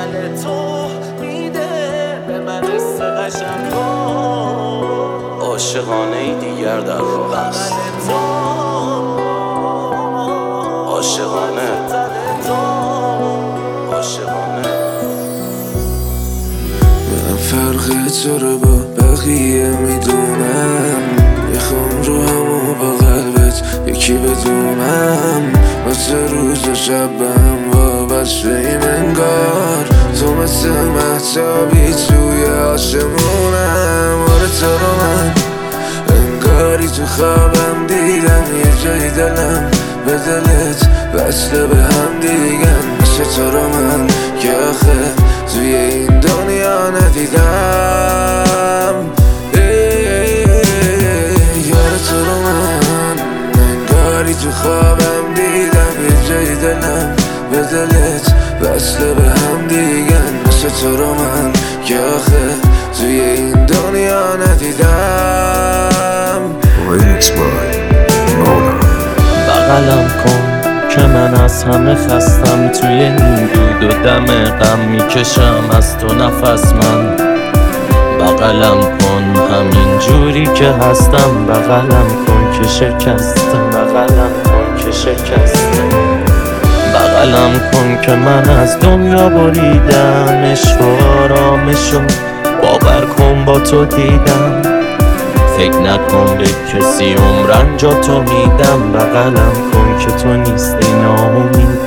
بغل تو میده به من حس قشنگ عاشقانه ای دیگر در راه است، بغل تو عاشقانه عاشقانه. من فرق تو رو با بقیه میدونم، میخوام رو همو با قلبت یکی بدونم، واسه روز و شبم وابسته ایم انگار، تو مثل مهتابی توی آسمونم. آره تو رو من انگاری تو خوابم دیدم، یه جای دلم به دلت وصله به هم دیگن، مثل تو رو من که آخه توی این دنیا ندیدم. یار تو رو من انگاری تو خوابم دیدم، یه جای دلم به دلت وصله به هم دیگن، مثل تو رو من که آخه توی این دنیا ندیدم. بغلم کن که من از همه خستم، توی این دود و دم غم میکشم از تو نفس من. بغلم کن همین جوری که هستم، بغلم کن که شکستم، بغلم کن که شکستم. بغلم کن که من از دنیا بریدم، عشق و آرامشو باور کن با تو دیدم، فکر نکن به کسی عمرن جا تو میدم. بغلم کن که تو نیستی ناامید.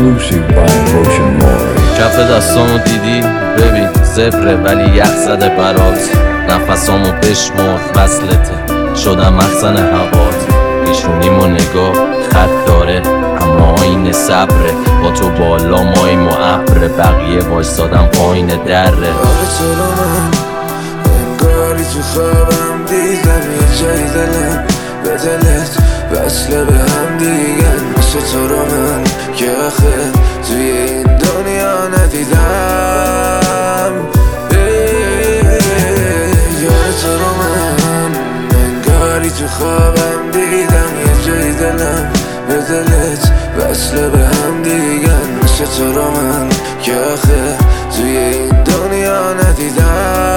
کف دستامو دیدی ببین زبره ولی یخ زده برات، نفسامو بشمر وصلته شدم مخزن هوات، پیشونیمو نگاه خط داره اما آینه صبره، با تو بالا ماییم و ابر بقیه وایسادم پایین دره. آره تو رو من انگاری تو خوابم دیدم، یه جای دلم به دلت وصله به هم دیگن، مثل تو رو من که آخه توی این دنیا ندیدم. یار تو رو من انگاری تو خوابم دیدم، یه جای دلم به دلت وصله به هم دیگن، مثل تو رو من که آخه توی این دنیا ندیدم.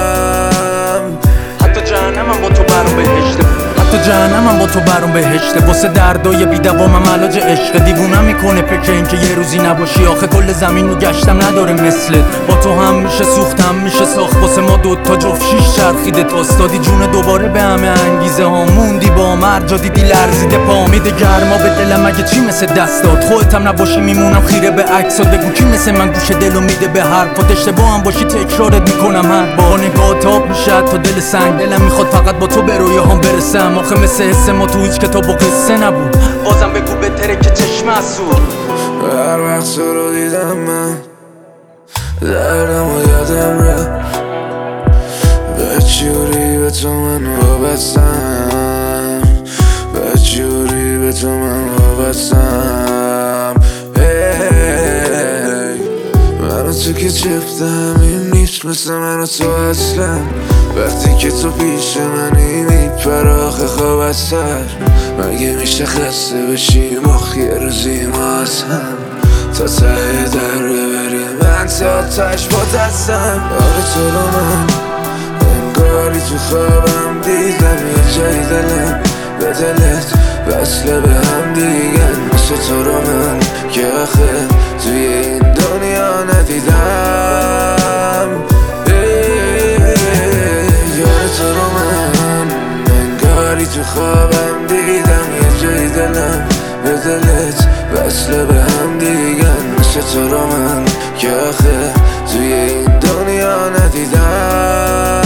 حتی جهنمم با تو برام بهشته، حتی جهنمم با تو برام بهشته، واسه دردای بی دوامم علاج عشق. دیوونم میکنه فکر این که یه روزی نباشی، آخه کل زمین رو گشتم نداره مثلت، با تو هم میشه سوختم میشه ساخت، واسه ما دوتا جفت شیش چرخیده تاستادی جون دوباره به همه انگیزه ها موندی با مرجا دیدی لرزیده پا میده گرما به دلم اگه چی مثل دست داد، خودتم نباشی میمونم خیره به عکسات، بگو کی مثل من گوش دلو میده به حرفات، اشتباه هم باشی تکرارت میکنم هر بار، نگاه تاب میشه تا دل سنگ، دلم میخواد فقط با تو به رویاهام برسم، آخه مثل حس ما تو هیچ کتاب و قصه نبود، بازم بگو بهتره که چشم اسود. هر وقت تو رو دیدم من دردم و یادم رفت، به جوری به تو من وابستم، به جوری به تو من وابستم. من و تو که جفتم این نیست مثل من و تو اصلا، وقتی که تو پیش منی میپره آخه خواب از سر، مگه میشه خسته بشیم آخه یه روزی ما از هم تا ته در ببریم، من تا تاش با دستم. آره تو رو من انگاری تو خوابم دیدم، یه جای دلم به دلت وصله به هم دیگن، مثل تو رو من که آخه توی این دنیا ندیدم. یار تو رو من انگاری تو خوابم دیدم، یه جای دلم به دلت وصله به هم دیگن، مثل تو رو من که آخه توی این دنیا ندیدم.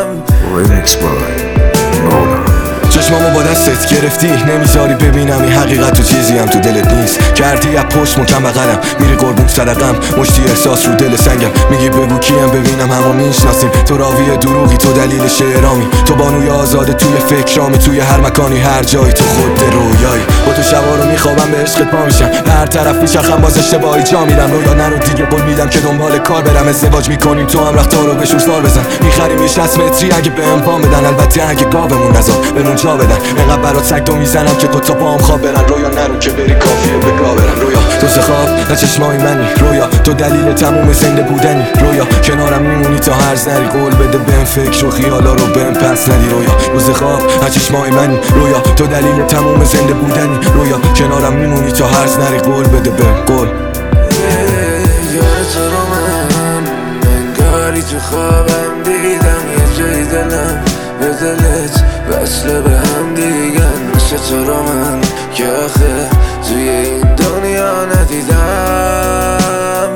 چشمامو با دستت گرفتی نمیذاری ببینم این حقیقت تو چیزی هم تو دلت نیست، کردی از پشت مکم بغلم میری قربون صدقم، مشتی احساس رو دل سنگم، میگی بگو کیم ببینم همو میشناسیم، تو راوی دروغی تو دلیل شعرامی، تو بانوی آزاده توی فکرامی، توی هر مکانی هر جایی تو خود رویایی، با تو شبا رو میخوابم به عشقت پا میشم، هر طرف میچرخم باز اشتباهی جا میرم، رویا نرو دیگه قول میدم که دنبال کار برم، ازدواج میکنیم تو هم رختار رو بشور سار بزن، میخریم یه 60 متری اگه بهم وام بدن، البته اگه گاومون نذار بنون جا بدن. انقدر برات سگدو میزنم که دوتا با هم خواب برن. رویا نرو که بری کافیه به گا برن. رویا تو خواب نه چشمای منی. رویا تو دلیل تموم زنده بودنی. رویا کنارم میمونی تا هرز نری. قول بده بهم فکر و خیالا رو بهم پس ندی. رویا روز خواب نه چشمای منی. رویا تو دلیل تموم زنده بودنی. رویا کنارم میمونی تا هرز نری. قول بده بهم قول. یاد تو رو من انگاری تو خوابم دیدم. یه جای دلم به دلت وصله به هم دیگن. مثل تو رو من که آخه توی این دنیا ندیدم.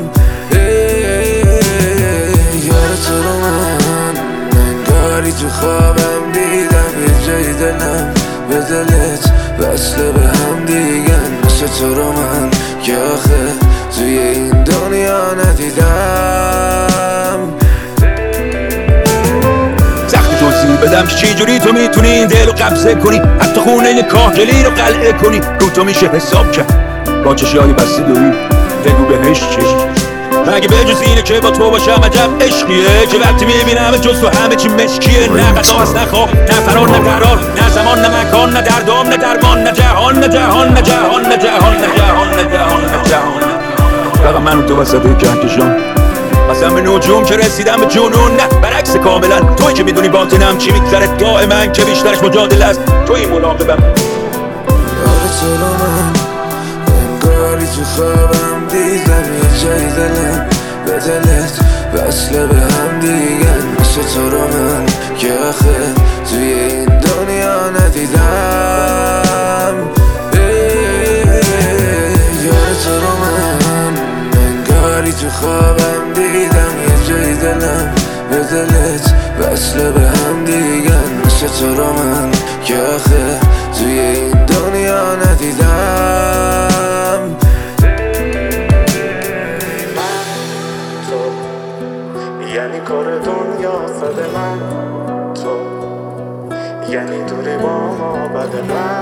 یاد تو رو من انگاری تو خوابم دیدم. یه جای دلم به دلت وصله به هم دیگن. مثل تو رو من که آخه توی این دنیا ندیدم. سختی توضیح بدم که چی جوری تو میتونی این دل رو قبضه کنی، حتی خونه کاهگلی رو قلعه کنی. رو تو میشه حساب کرد با چشای بسته دوری. بگو بهش چی مگه به جز اینه که با تو باشم عجب عشقیه که وقتی میبینم جز تو همه چی مشکیه. نه قضاست نه خواب نه فرار نه قرار، نه زمان نه مکان، نه دردام نه درمان، نه جهان نه جهان نه جهان نه جهان نه جهان نه جهان نه جهان. فقط من و تو وسط کهکشان قسم به نجوم که رسیدم به جنون. نه برعکس کاملا توی که میدونی باطنم چی میگذره دائما که بیشترش مجادله است. توی مراقبم. یاد تو رو من انگاری تو خوابم دیدم. یه جای دلم به دلت وصله به هم دیگن. مثل تو رو من که آخه توی این دنیا ندیدم. یاد تو رو من انگاری تو خوابم دیدم. یه جای دلم به دلت وصله به هم دیگن. مثل تو رو من که آخه توی این دنیا ندیدم. تو یعنی کار دنیا صد من، تو یعنی دوری با ما بد من.